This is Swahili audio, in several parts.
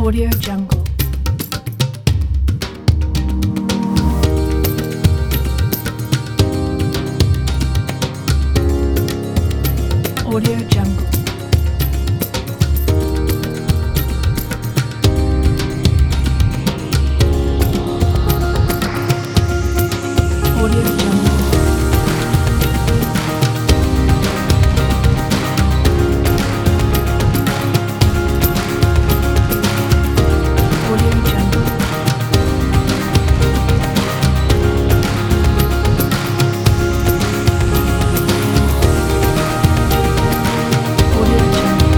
Audio Jungle. Audio Jungle. Audio Jungle. Audio Jungle. Audio Jungle.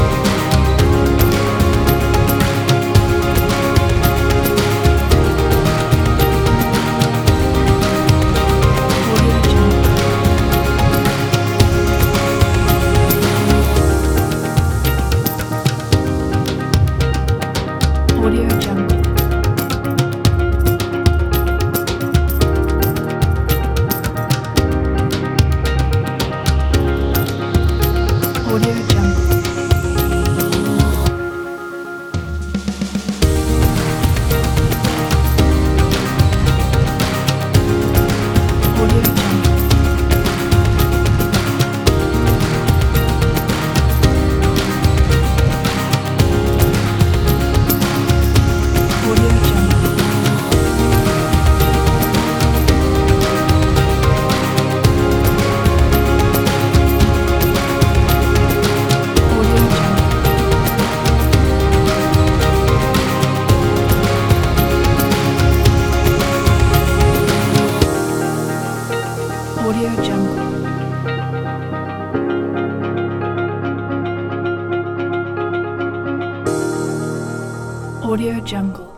Audio Jungle. Audio Jungle. Audio Jungle. Audio Jungle. Audio Jungle. Audio Jungle. Audio Jungle. Audio Jungle.